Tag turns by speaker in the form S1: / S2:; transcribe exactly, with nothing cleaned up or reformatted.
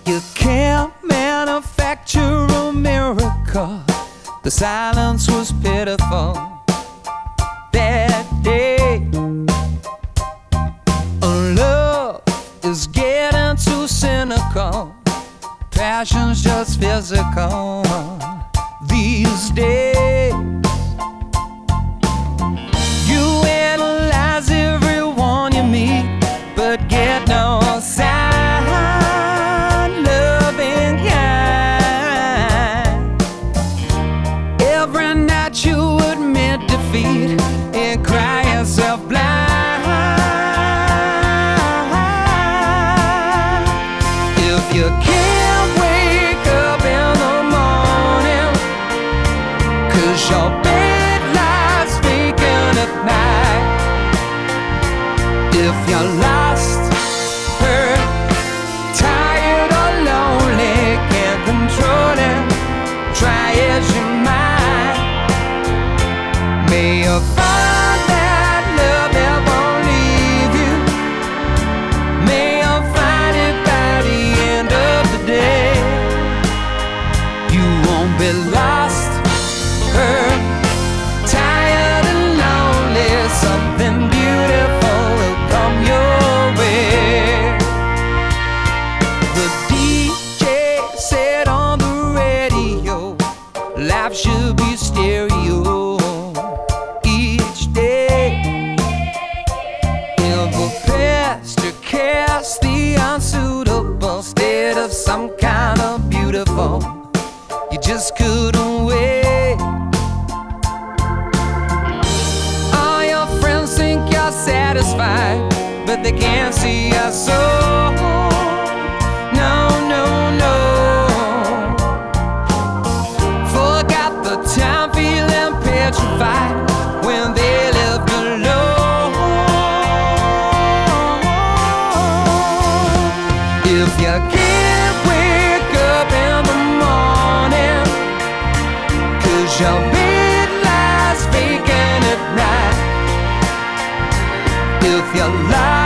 S1: You can't manufacture a miracle. The silence was pitiful that day. Love is getting too cynical. Passion's just physical these days. You analyze everyone you meet, but get no sign. Loving kind. Every night you admit defeat and cry yourself blind. If you can't wake up in the morning, 'cause your bed lies vacant at night. If you're lost, hurt, tired or lonely, can't control it, try as you might. May you find that love that won't leave you. May you find it by the end of the day. You won't be lost, hurt, tired and lonely. Something beautiful will come your way. The D J said on the radio, life should be stereo each day. If a pastor cast the unsuitable instead of some kind of beautiful, you just couldn't wait. All your friends think you're satisfied, but they can't see your soul. No, no, no. Forgot the time feeling petrified when they lived alone. If you can't wake up in the morning, 'cause your bed lies vacant at night. If you're lost,